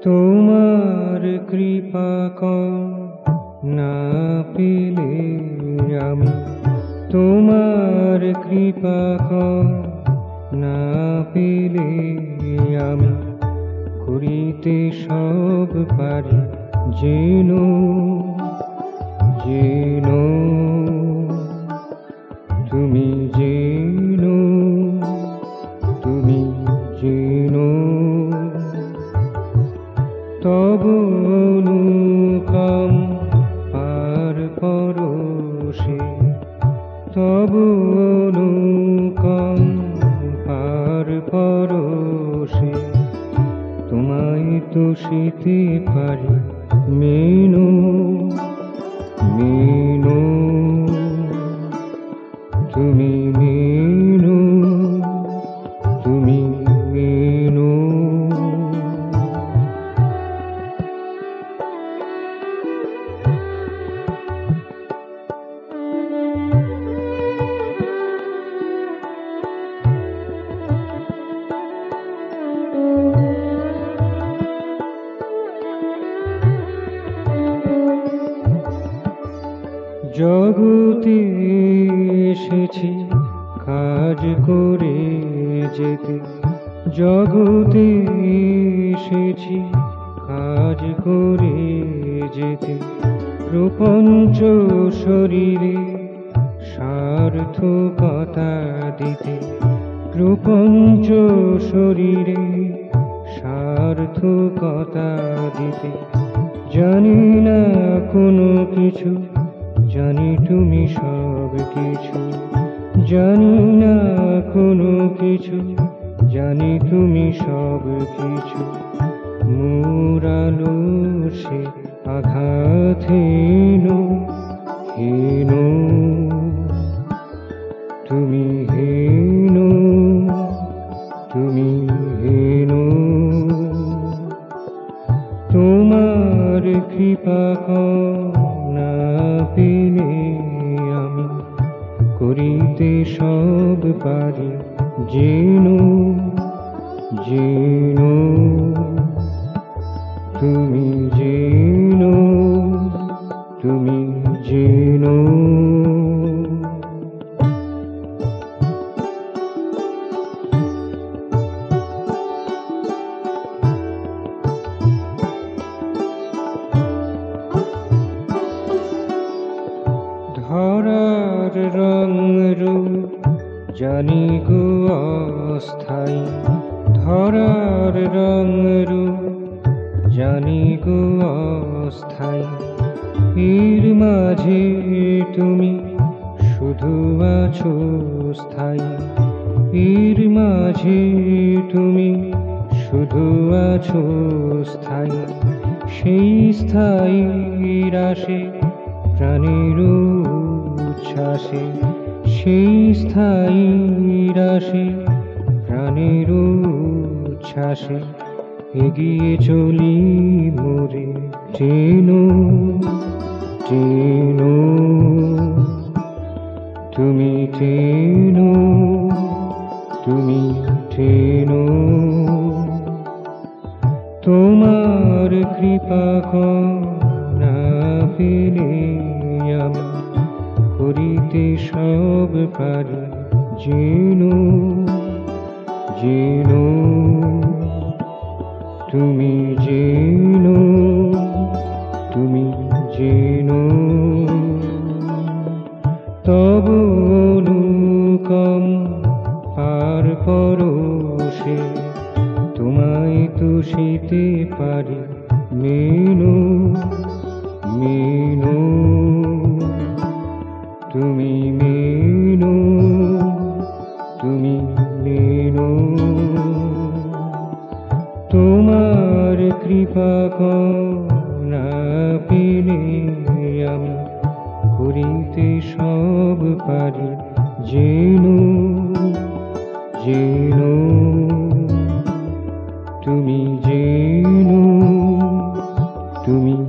তোমার কৃপা না পেলে আমি, তোমার কৃপা না পেলে আমি করিতে সব পারি যেন যেন তুমি যেন তুমি যেন তব অনুকম পার পরশে, তব অনুকম পার পরশে তোমায় তুষিতে পারি মেনো মেনো তুমি মেনো তুমি মেনো। জগতে এসেছি কাজ করে যেতে, জগতে এসেছি কাজ করে যেতে, প্রপঞ্চ শরীরে সার্থকতা দিতে, প্রপঞ্চ শরীরে সার্থকতা দিতে। জানি না কোনো কিছু, জানি তুমি সব কিছু, জানি না কোনো কিছু, জানি তুমি সব কিছু। মুরালো সে আঘাত হেন হেন তুমি হেন তুমি হেন। তোমার কৃপা না পেলে আমি করিতে সব পারি যেন যেন তুমি যেন তুমি যেন। ধরার রং রূপ জানি গো অস্থায়ী, ধরার রং রূপ জানি গো অস্থায়ী। এর মাঝে তুমি শুধু আছো স্থায়ী, এর মাঝে তুমি শুধু আছো স্থায়ী। সেই স্থায়ী রাশে প্রাণের উচ্ছ্বাসে, সেই স্থায়ী রাশে প্রাণের উচ্ছ্বাসে এগিয়ে চলি মোরে চেনো চেনো তুমি চেনো তুমি চেনো। তোমার কৃপা না পেলে আমি করিতে সব পারি যেন যেন তুমি যেন তুমি যেন। তব অনুকম পার পরশে তোমায় তুষিতে পারি মেনো মেনো তুমি মেনো তুমি মেনো। তোমার কৃপা না পেলে আমি করিতে সব পারি যেন যেন তুমি যেন তুমি